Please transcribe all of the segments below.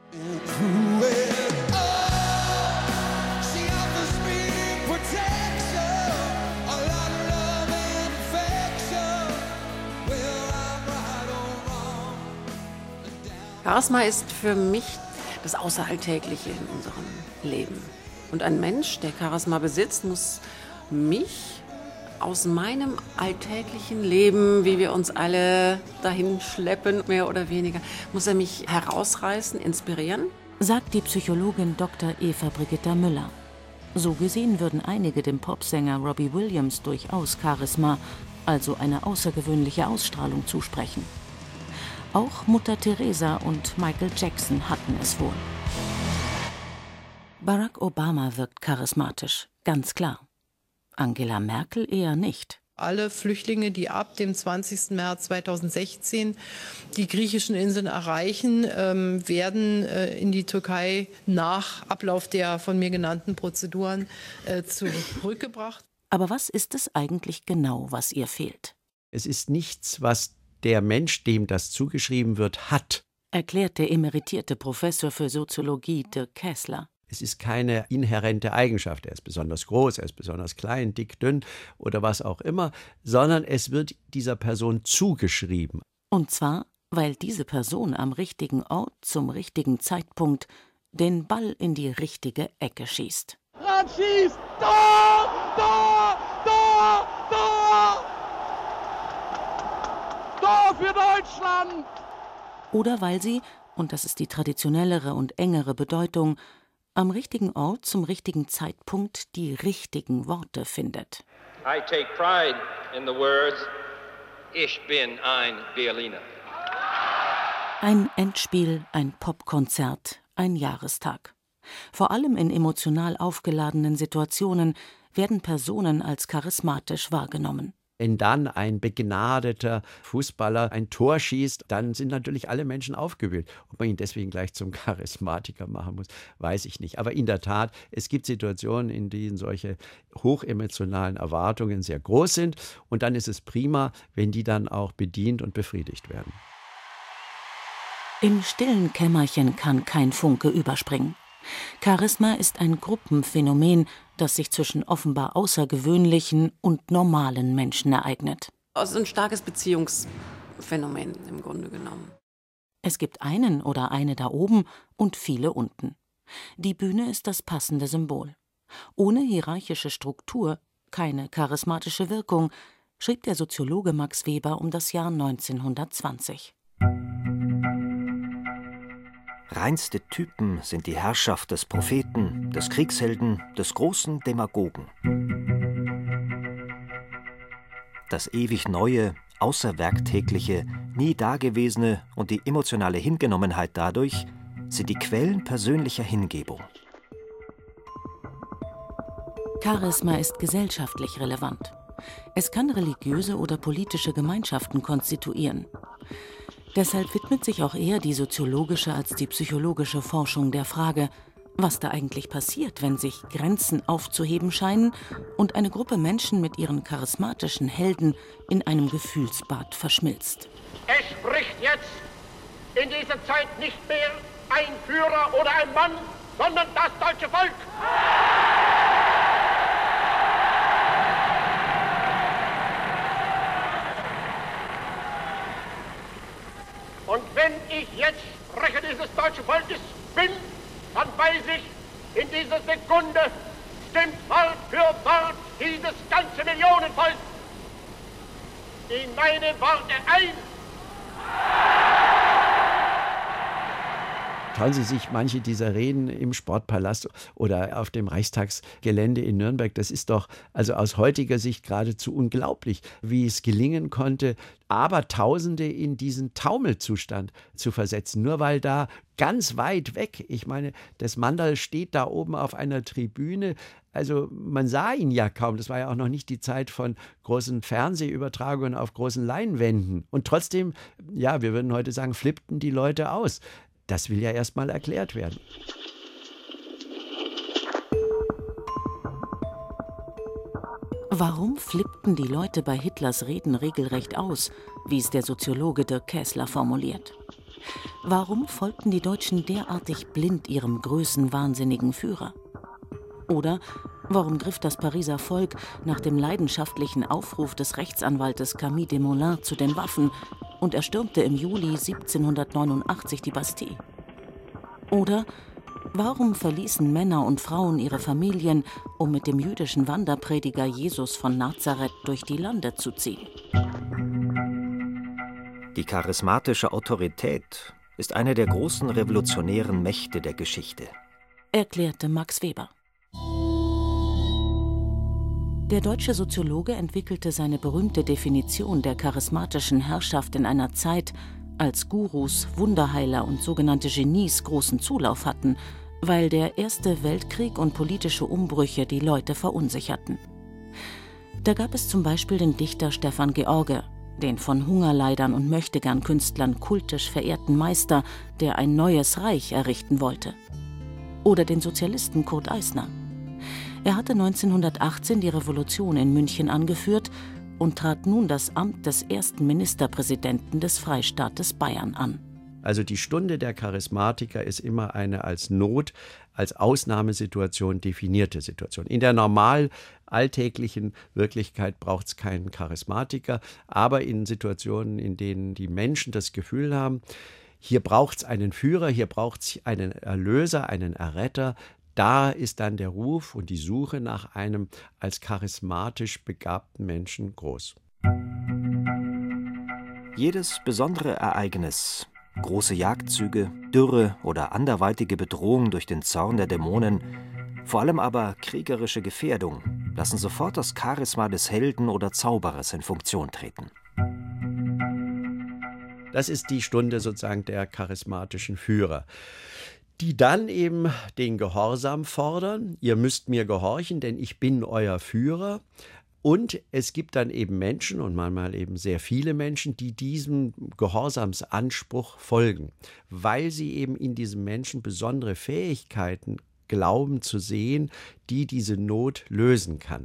Charisma ist für mich das Außeralltägliche in unserem Leben. Und ein Mensch, der Charisma besitzt, muss mich aus meinem alltäglichen Leben, wie wir uns alle dahin schleppen, mehr oder weniger, muss er mich herausreißen, inspirieren. Sagt die Psychologin Dr. Eva Brigitta Müller. So gesehen würden einige dem Popsänger Robbie Williams durchaus Charisma, also eine außergewöhnliche Ausstrahlung, zusprechen. Auch Mutter Teresa und Michael Jackson hatten es wohl. Barack Obama wirkt charismatisch, ganz klar. Angela Merkel eher nicht. Alle Flüchtlinge, die ab dem 20. März 2016 die griechischen Inseln erreichen, werden in die Türkei nach Ablauf der von mir genannten Prozeduren zurückgebracht. Aber was ist es eigentlich genau, was ihr fehlt? Es ist nichts, was der Mensch, dem das zugeschrieben wird, hat, erklärt der emeritierte Professor für Soziologie Dirk Käßler. Es ist keine inhärente Eigenschaft, er ist besonders groß, er ist besonders klein, dick, dünn oder was auch immer, sondern es wird dieser Person zugeschrieben. Und zwar, weil diese Person am richtigen Ort zum richtigen Zeitpunkt den Ball in die richtige Ecke schießt. Brand schießt! Tor! Tor! Tor! Tor! Tor für Deutschland! Oder weil sie, und das ist die traditionellere und engere Bedeutung, am richtigen Ort zum richtigen Zeitpunkt die richtigen Worte findet. I take pride in the words, ich bin ein Berliner. Ein Endspiel, ein Popkonzert, ein Jahrestag. Vor allem in emotional aufgeladenen Situationen werden Personen als charismatisch wahrgenommen. Wenn dann ein begnadeter Fußballer ein Tor schießt, dann sind natürlich alle Menschen aufgewühlt. Ob man ihn deswegen gleich zum Charismatiker machen muss, weiß ich nicht. Aber in der Tat, es gibt Situationen, in denen solche hochemotionalen Erwartungen sehr groß sind. Und dann ist es prima, wenn die dann auch bedient und befriedigt werden. Im stillen Kämmerchen kann kein Funke überspringen. Charisma ist ein Gruppenphänomen, das sich zwischen offenbar außergewöhnlichen und normalen Menschen ereignet. Also ein starkes Beziehungsphänomen im Grunde genommen. Es gibt einen oder eine da oben und viele unten. Die Bühne ist das passende Symbol. Ohne hierarchische Struktur keine charismatische Wirkung, schrieb der Soziologe Max Weber um das Jahr 1920. Reinste Typen sind die Herrschaft des Propheten, des Kriegshelden, des großen Demagogen. Das ewig Neue, Außerwerktägliche, nie Dagewesene und die emotionale Hingenommenheit dadurch sind die Quellen persönlicher Hingebung. Charisma ist gesellschaftlich relevant. Es kann religiöse oder politische Gemeinschaften konstituieren. Deshalb widmet sich auch eher die soziologische als die psychologische Forschung der Frage, was da eigentlich passiert, wenn sich Grenzen aufzuheben scheinen und eine Gruppe Menschen mit ihren charismatischen Helden in einem Gefühlsbad verschmilzt. Es spricht jetzt in dieser Zeit nicht mehr ein Führer oder ein Mann, sondern das deutsche Volk. Und wenn ich jetzt Sprecher dieses deutschen Volkes bin, dann weiß ich, in dieser Sekunde stimmt Wort für Wort dieses ganze Millionenvolk in meine Worte ein. Schauen Sie sich manche dieser Reden im Sportpalast oder auf dem Reichstagsgelände in Nürnberg, das ist doch also aus heutiger Sicht geradezu unglaublich, wie es gelingen konnte, Abertausende in diesen Taumelzustand zu versetzen, nur weil da ganz weit weg, ich meine, das Mandal steht da oben auf einer Tribüne, also man sah ihn ja kaum, das war ja auch noch nicht die Zeit von großen Fernsehübertragungen auf großen Leinwänden und trotzdem, ja, wir würden heute sagen, flippten die Leute aus. Das will ja erst mal erklärt werden. Warum flippten die Leute bei Hitlers Reden regelrecht aus, wie es der Soziologe Dirk Käßler formuliert? Warum folgten die Deutschen derartig blind ihrem größenwahnsinnigen Führer? Oder warum griff das Pariser Volk nach dem leidenschaftlichen Aufruf des Rechtsanwaltes Camille Desmoulins zu den Waffen und erstürmte im Juli 1789 die Bastille? Oder warum verließen Männer und Frauen ihre Familien, um mit dem jüdischen Wanderprediger Jesus von Nazareth durch die Lande zu ziehen? Die charismatische Autorität ist eine der großen revolutionären Mächte der Geschichte, erklärte Max Weber. Der deutsche Soziologe entwickelte seine berühmte Definition der charismatischen Herrschaft in einer Zeit, als Gurus, Wunderheiler und sogenannte Genies großen Zulauf hatten, weil der Erste Weltkrieg und politische Umbrüche die Leute verunsicherten. Da gab es zum Beispiel den Dichter Stefan George, den von Hungerleidern und Möchtegern-Künstlern kultisch verehrten Meister, der ein neues Reich errichten wollte. Oder den Sozialisten Kurt Eisner. Er hatte 1918 die Revolution in München angeführt und trat nun das Amt des ersten Ministerpräsidenten des Freistaates Bayern an. Also die Stunde der Charismatiker ist immer eine als Not, als Ausnahmesituation definierte Situation. In der normal alltäglichen Wirklichkeit braucht es keinen Charismatiker, aber in Situationen, in denen die Menschen das Gefühl haben, hier braucht es einen Führer, hier braucht es einen Erlöser, einen Erretter, da ist dann der Ruf und die Suche nach einem als charismatisch begabten Menschen groß. Jedes besondere Ereignis, große Jagdzüge, Dürre oder anderweitige Bedrohung durch den Zorn der Dämonen, vor allem aber kriegerische Gefährdung, lassen sofort das Charisma des Helden oder Zauberers in Funktion treten. Das ist die Stunde sozusagen der charismatischen Führer, die dann eben den Gehorsam fordern. Ihr müsst mir gehorchen, denn ich bin euer Führer. Und es gibt dann eben Menschen und manchmal eben sehr viele Menschen, die diesem Gehorsamsanspruch folgen, weil sie eben in diesem Menschen besondere Fähigkeiten glauben zu sehen, die diese Not lösen kann.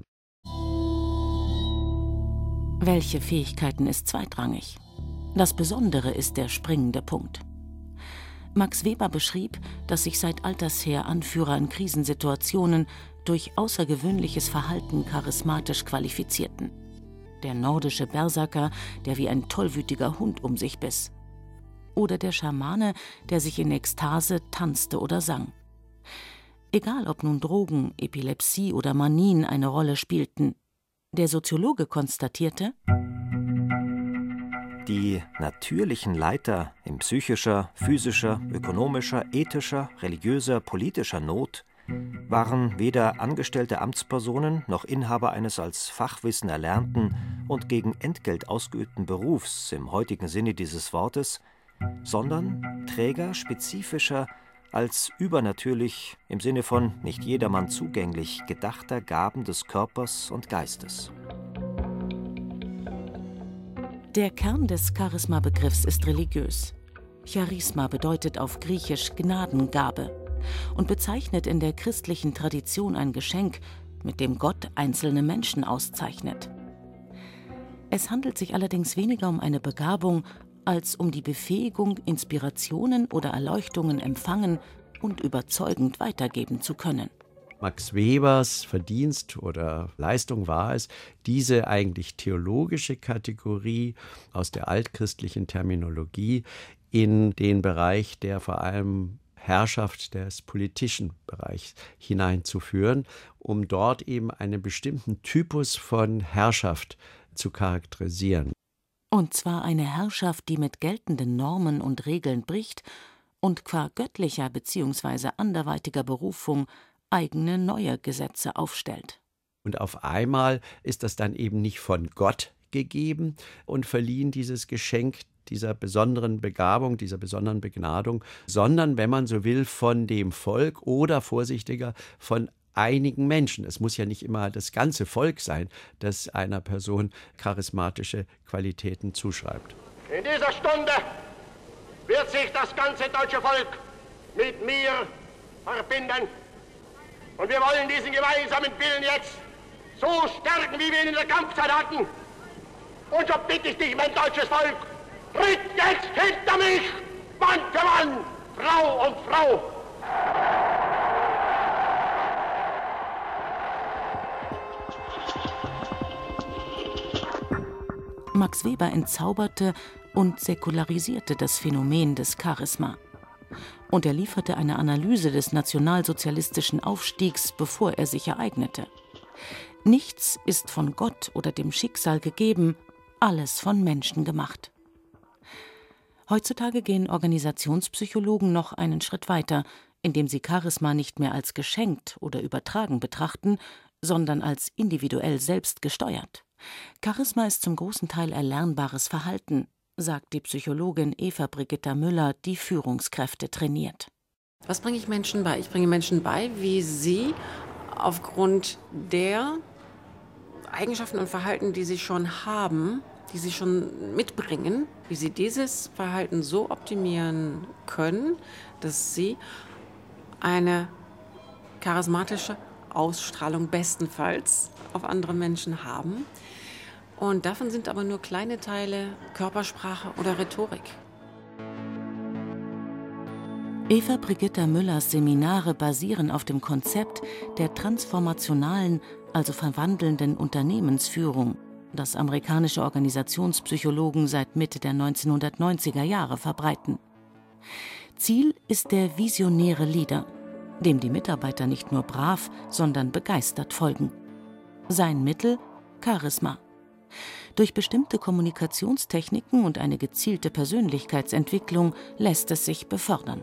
Welche Fähigkeiten ist zweitrangig? Das Besondere ist der springende Punkt. Max Weber beschrieb, dass sich seit alters her Anführer in Krisensituationen durch außergewöhnliches Verhalten charismatisch qualifizierten. Der nordische Berserker, der wie ein tollwütiger Hund um sich biss. Oder der Schamane, der sich in Ekstase tanzte oder sang. Egal ob nun Drogen, Epilepsie oder Manien eine Rolle spielten, der Soziologe konstatierte: Die natürlichen Leiter in psychischer, physischer, ökonomischer, ethischer, religiöser, politischer Not waren weder angestellte Amtspersonen noch Inhaber eines als Fachwissen erlernten und gegen Entgelt ausgeübten Berufs im heutigen Sinne dieses Wortes, sondern Träger spezifischer, als übernatürlich im Sinne von nicht jedermann zugänglich gedachter Gaben des Körpers und Geistes. Der Kern des Charisma-Begriffs ist religiös. Charisma bedeutet auf Griechisch Gnadengabe und bezeichnet in der christlichen Tradition ein Geschenk, mit dem Gott einzelne Menschen auszeichnet. Es handelt sich allerdings weniger um eine Begabung, als um die Befähigung, Inspirationen oder Erleuchtungen empfangen und überzeugend weitergeben zu können. Max Webers Verdienst oder Leistung war es, diese eigentlich theologische Kategorie aus der altchristlichen Terminologie in den Bereich der vor allem Herrschaft des politischen Bereichs hineinzuführen, um dort eben einen bestimmten Typus von Herrschaft zu charakterisieren. Und zwar eine Herrschaft, die mit geltenden Normen und Regeln bricht und qua göttlicher bzw. anderweitiger Berufung eigene neue Gesetze aufstellt. Und auf einmal ist das dann eben nicht von Gott gegeben und verliehen, dieses Geschenk dieser besonderen Begabung, dieser besonderen Begnadung, sondern, wenn man so will, von dem Volk oder vorsichtiger von einigen Menschen. Es muss ja nicht immer das ganze Volk sein, das einer Person charismatische Qualitäten zuschreibt. In dieser Stunde wird sich das ganze deutsche Volk mit mir verbinden. Und wir wollen diesen gemeinsamen Willen jetzt so stärken, wie wir ihn in der Kampfzeit hatten. Und so bitte ich dich, mein deutsches Volk, tritt jetzt hinter mich! Mann für Mann, Frau um Frau. Max Weber entzauberte und säkularisierte das Phänomen des Charisma. Und er lieferte eine Analyse des nationalsozialistischen Aufstiegs, bevor er sich ereignete. Nichts ist von Gott oder dem Schicksal gegeben, alles von Menschen gemacht. Heutzutage gehen Organisationspsychologen noch einen Schritt weiter, indem sie Charisma nicht mehr als geschenkt oder übertragen betrachten, sondern als individuell selbst gesteuert. Charisma ist zum großen Teil erlernbares Verhalten, sagt die Psychologin Eva Brigitta Müller, die Führungskräfte trainiert. Was bringe ich Menschen bei? Ich bringe Menschen bei, wie sie aufgrund der Eigenschaften und Verhalten, die sie schon haben, die sie schon mitbringen, wie sie dieses Verhalten so optimieren können, dass sie eine charismatische Ausstrahlung bestenfalls auf andere Menschen haben. Und davon sind aber nur kleine Teile Körpersprache oder Rhetorik. Eva Brigitta Müllers Seminare basieren auf dem Konzept der transformationalen, also verwandelnden Unternehmensführung, das amerikanische Organisationspsychologen seit Mitte der 1990er Jahre verbreiten. Ziel ist der visionäre Leader, dem die Mitarbeiter nicht nur brav, sondern begeistert folgen. Sein Mittel: Charisma. Durch bestimmte Kommunikationstechniken und eine gezielte Persönlichkeitsentwicklung lässt es sich befördern.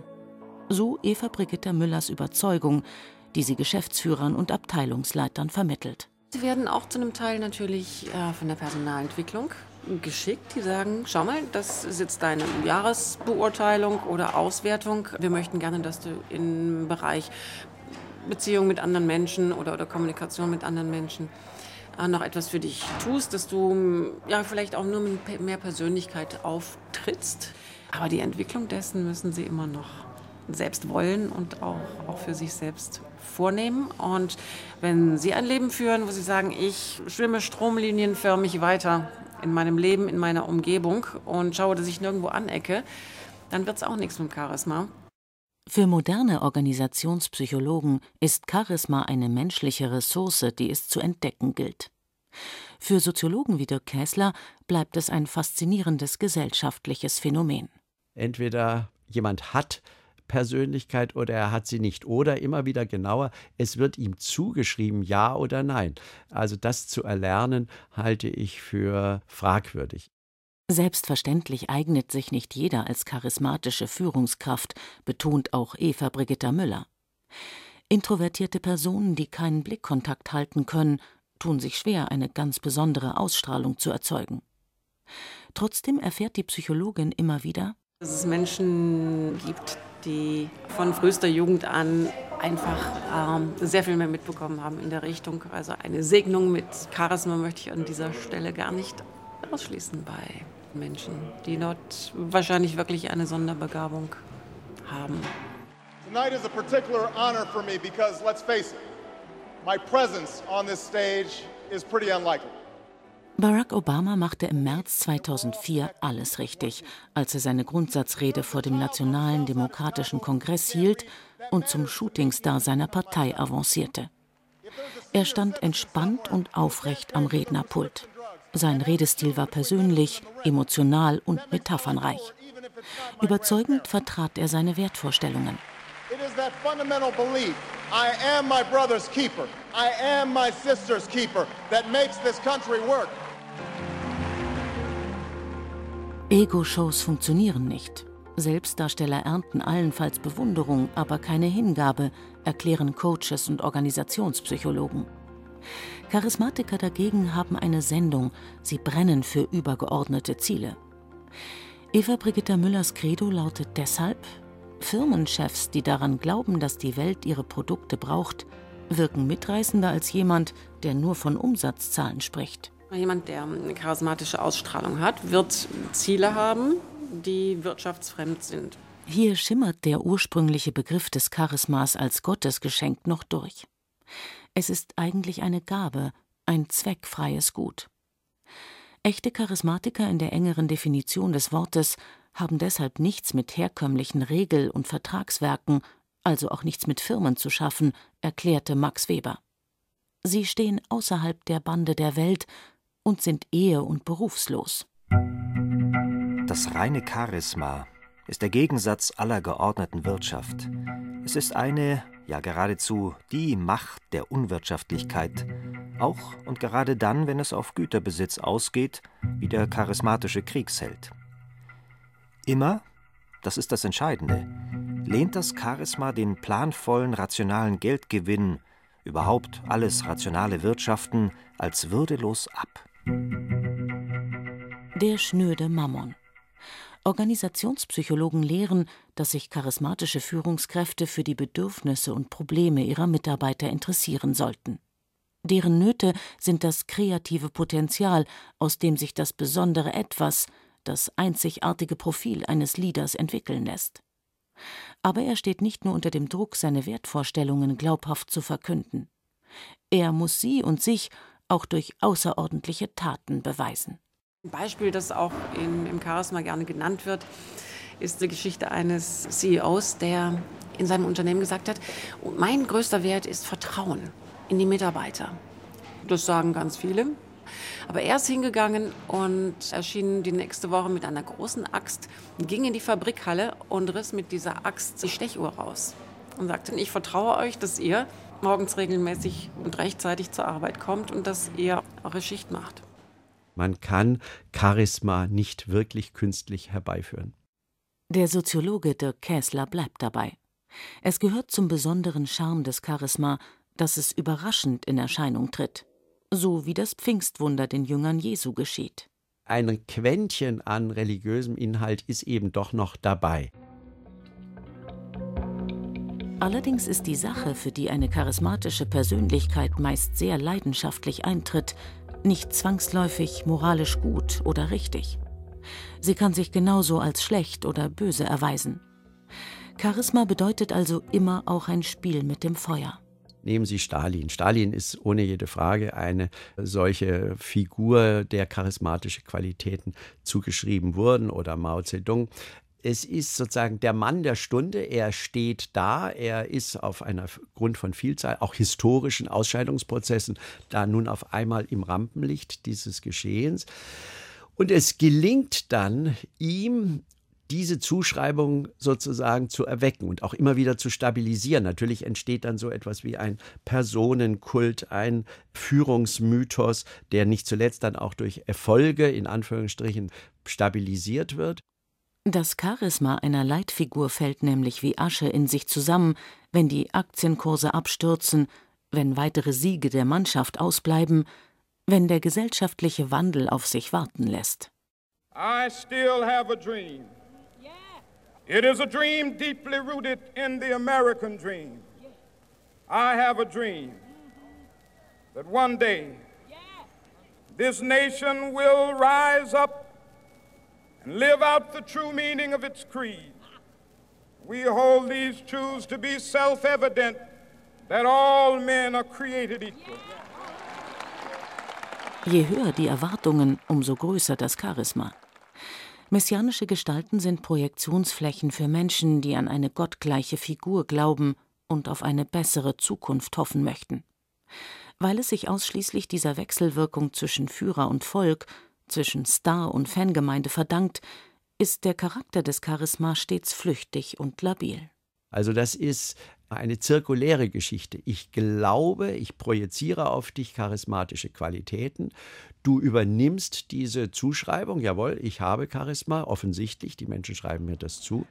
So Eva Brigitta Müllers Überzeugung, die sie Geschäftsführern und Abteilungsleitern vermittelt. Sie werden auch zu einem Teil natürlich von der Personalentwicklung geschickt. Die sagen, schau mal, das ist jetzt deine Jahresbeurteilung oder Auswertung. Wir möchten gerne, dass du im Bereich Beziehung mit anderen Menschen oder Kommunikation mit anderen Menschen noch etwas für dich tust, dass du vielleicht auch nur mit mehr Persönlichkeit auftrittst. Aber die Entwicklung dessen müssen sie immer noch selbst wollen und auch für sich selbst vornehmen. Und wenn sie ein Leben führen, wo sie sagen, ich schwimme stromlinienförmig weiter in meinem Leben, in meiner Umgebung und schaue, dass ich nirgendwo anecke, dann wird es auch nichts mit Charisma. Für moderne Organisationspsychologen ist Charisma eine menschliche Ressource, die es zu entdecken gilt. Für Soziologen wie Dirk Käßler bleibt es ein faszinierendes gesellschaftliches Phänomen. Entweder jemand hat Persönlichkeit oder er hat sie nicht. Oder immer wieder genauer, es wird ihm zugeschrieben, ja oder nein. Also das zu erlernen, halte ich für fragwürdig. Selbstverständlich eignet sich nicht jeder als charismatische Führungskraft, betont auch Eva Brigitta Müller. Introvertierte Personen, die keinen Blickkontakt halten können, tun sich schwer, eine ganz besondere Ausstrahlung zu erzeugen. Trotzdem erfährt die Psychologin immer wieder, dass es Menschen gibt, die von frühester Jugend an einfach sehr viel mehr mitbekommen haben in der Richtung. Also eine Segnung mit Charisma möchte ich an dieser Stelle gar nicht ausschließen bei Menschen, die dort wahrscheinlich wirklich eine Sonderbegabung haben. Tonight is a particular honor for me because, let's face it, my presence on this stage is pretty unlikely. Barack Obama machte im März 2004 alles richtig, als er seine Grundsatzrede vor dem Nationalen Demokratischen Kongress hielt und zum Shootingstar seiner Partei avancierte. Er stand entspannt und aufrecht am Rednerpult. Sein Redestil war persönlich, emotional und metaphernreich. Überzeugend vertrat er seine Wertvorstellungen. It is that fundamental belief, I am my brother's keeper, I am my sister's keeper, that makes this country work. Ego-Shows funktionieren nicht. Selbstdarsteller ernten allenfalls Bewunderung, aber keine Hingabe, erklären Coaches und Organisationspsychologen. Charismatiker dagegen haben eine Sendung, sie brennen für übergeordnete Ziele. Eva Brigitta Müllers Credo lautet deshalb: Firmenchefs, die daran glauben, dass die Welt ihre Produkte braucht, wirken mitreißender als jemand, der nur von Umsatzzahlen spricht. Jemand, der eine charismatische Ausstrahlung hat, wird Ziele haben, die wirtschaftsfremd sind. Hier schimmert der ursprüngliche Begriff des Charismas als Gottesgeschenk noch durch. Es ist eigentlich eine Gabe, ein zweckfreies Gut. Echte Charismatiker in der engeren Definition des Wortes haben deshalb nichts mit herkömmlichen Regel- und Vertragswerken, also auch nichts mit Firmen zu schaffen, erklärte Max Weber. Sie stehen außerhalb der Bande der Welt und sind ehe- und berufslos. Das reine Charisma ist der Gegensatz aller geordneten Wirtschaft. Es ist eine, ja geradezu die Macht der Unwirtschaftlichkeit, auch und gerade dann, wenn es auf Güterbesitz ausgeht, wie der charismatische Kriegsheld. Immer, das ist das Entscheidende, lehnt das Charisma den planvollen, rationalen Geldgewinn, überhaupt alles rationale Wirtschaften, als würdelos ab. Der schnöde Mammon. Organisationspsychologen lehren, dass sich charismatische Führungskräfte für die Bedürfnisse und Probleme ihrer Mitarbeiter interessieren sollten. Deren Nöte sind das kreative Potenzial, aus dem sich das besondere Etwas, das einzigartige Profil eines Leaders entwickeln lässt. Aber er steht nicht nur unter dem Druck, seine Wertvorstellungen glaubhaft zu verkünden. Er muss sie und sich auch durch außerordentliche Taten beweisen. Ein Beispiel, das auch im Charisma gerne genannt wird, ist die Geschichte eines CEOs, der in seinem Unternehmen gesagt hat, mein größter Wert ist Vertrauen in die Mitarbeiter. Das sagen ganz viele. Aber er ist hingegangen und erschien die nächste Woche mit einer großen Axt, ging in die Fabrikhalle und riss mit dieser Axt die Stechuhr raus und sagte, ich vertraue euch, dass ihr morgens regelmäßig und rechtzeitig zur Arbeit kommt und dass ihr eure Schicht macht. Man kann Charisma nicht wirklich künstlich herbeiführen. Der Soziologe Dirk Käßler bleibt dabei. Es gehört zum besonderen Charme des Charisma, dass es überraschend in Erscheinung tritt. So wie das Pfingstwunder den Jüngern Jesu geschieht. Ein Quäntchen an religiösem Inhalt ist eben doch noch dabei. Allerdings ist die Sache, für die eine charismatische Persönlichkeit meist sehr leidenschaftlich eintritt, nicht zwangsläufig moralisch gut oder richtig. Sie kann sich genauso als schlecht oder böse erweisen. Charisma bedeutet also immer auch ein Spiel mit dem Feuer. Nehmen Sie Stalin. Stalin ist ohne jede Frage eine solche Figur, der charismatische Qualitäten zugeschrieben wurden, oder Mao Zedong. Es ist sozusagen der Mann der Stunde, er steht da, er ist aufgrund von Vielzahl, auch historischen Ausscheidungsprozessen, da nun auf einmal im Rampenlicht dieses Geschehens. Und es gelingt dann ihm, diese Zuschreibung sozusagen zu erwecken und auch immer wieder zu stabilisieren. Natürlich entsteht dann so etwas wie ein Personenkult, ein Führungsmythos, der nicht zuletzt dann auch durch Erfolge, in Anführungsstrichen, stabilisiert wird. Das Charisma einer Leitfigur fällt nämlich wie Asche in sich zusammen, wenn die Aktienkurse abstürzen, wenn weitere Siege der Mannschaft ausbleiben, wenn der gesellschaftliche Wandel auf sich warten lässt. I still have a dream. It is a dream deeply rooted in the American dream. I have a dream that one day this nation will rise up and live out the true meaning of its creed. We hold these truths to be self-evident, that all men are created equal. Je höher die Erwartungen, umso größer das Charisma. Messianische Gestalten sind Projektionsflächen für Menschen, die an eine gottgleiche Figur glauben und auf eine bessere Zukunft hoffen möchten. Weil es sich ausschließlich dieser Wechselwirkung zwischen Führer und Volk, zwischen Star und Fangemeinde verdankt, ist der Charakter des Charisma stets flüchtig und labil. Also das ist eine zirkuläre Geschichte. Ich glaube, ich projiziere auf dich charismatische Qualitäten. Du übernimmst diese Zuschreibung. Jawohl, ich habe Charisma, offensichtlich. Die Menschen schreiben mir das zu.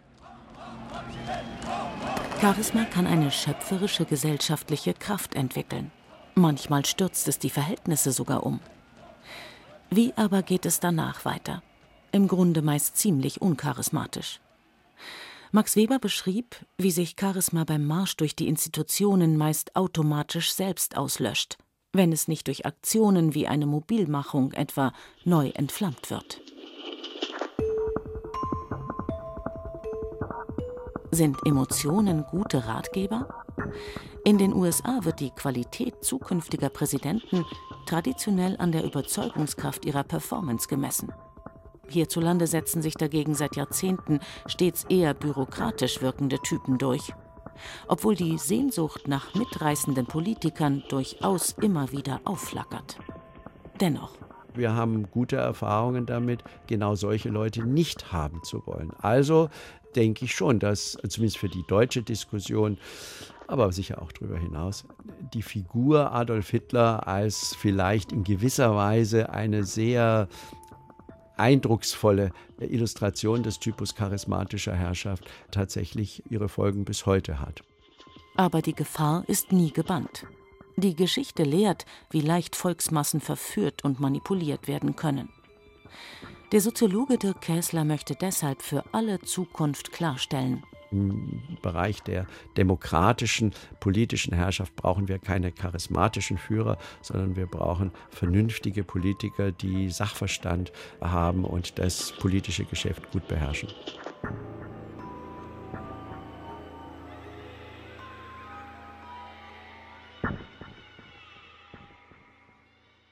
Charisma kann eine schöpferische gesellschaftliche Kraft entwickeln. Manchmal stürzt es die Verhältnisse sogar um. Wie aber geht es danach weiter? Im Grunde meist ziemlich uncharismatisch. Max Weber beschrieb, wie sich Charisma beim Marsch durch die Institutionen meist automatisch selbst auslöscht, wenn es nicht durch Aktionen wie eine Mobilmachung etwa neu entflammt wird. Sind Emotionen gute Ratgeber? In den USA wird die Qualität zukünftiger Präsidenten traditionell an der Überzeugungskraft ihrer Performance gemessen. Hierzulande setzen sich dagegen seit Jahrzehnten stets eher bürokratisch wirkende Typen durch. Obwohl die Sehnsucht nach mitreißenden Politikern durchaus immer wieder aufflackert. Dennoch. Wir haben gute Erfahrungen damit, genau solche Leute nicht haben zu wollen. Also denke ich schon, dass zumindest für die deutsche Diskussion, aber sicher auch darüber hinaus, die Figur Adolf Hitler als vielleicht in gewisser Weise eine sehr eindrucksvolle Illustration des Typus charismatischer Herrschaft tatsächlich ihre Folgen bis heute hat. Aber die Gefahr ist nie gebannt. Die Geschichte lehrt, wie leicht Volksmassen verführt und manipuliert werden können. Der Soziologe Dirk Käßler möchte deshalb für alle Zukunft klarstellen: Im Bereich der demokratischen politischen Herrschaft brauchen wir keine charismatischen Führer, sondern wir brauchen vernünftige Politiker, die Sachverstand haben und das politische Geschäft gut beherrschen.